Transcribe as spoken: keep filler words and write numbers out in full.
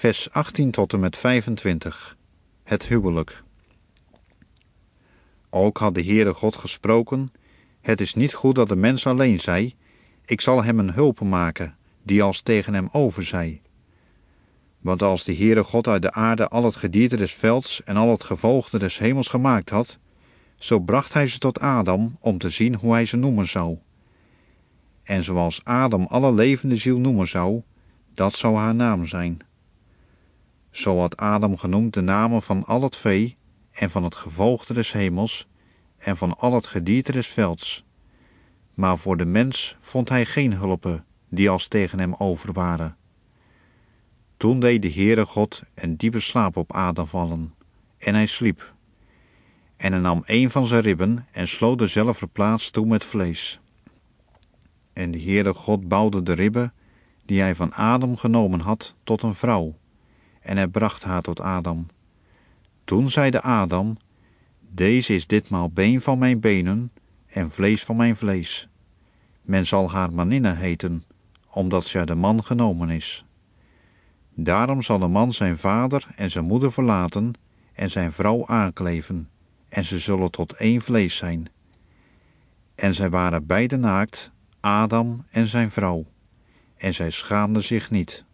vers achttien tot en met vijfentwintig. Het huwelijk. Ook had de Heere God gesproken: het is niet goed dat de mens alleen zij, ik zal hem een hulp maken, die als tegen hem over zij. Want als de Heere God uit de aarde al het gedierte des velds en al het gevogelte des hemels gemaakt had, zo bracht hij ze tot Adam om te zien hoe hij ze noemen zou. En zoals Adam alle levende ziel noemen zou, dat zou haar naam zijn. Zo had Adam genoemd de namen van al het vee en van het gevogelte des hemels en van al het gedierte des velds. Maar voor de mens vond hij geen hulpen die als tegen hem over waren. Toen deed de Heere God een diepe slaap op Adam vallen, en hij sliep. En hij nam een van zijn ribben en sloot dezelfde plaats toe met vlees. En de Heere God bouwde de ribben die hij van Adam genomen had tot een vrouw, en hij bracht haar tot Adam. Toen zeide Adam: deze is ditmaal been van mijn benen en vlees van mijn vlees. Men zal haar maninne heten, omdat zij de man genomen is. Daarom zal de man zijn vader en zijn moeder verlaten en zijn vrouw aankleven, en ze zullen tot één vlees zijn. En zij waren beiden naakt, Adam en zijn vrouw, en zij schaamden zich niet.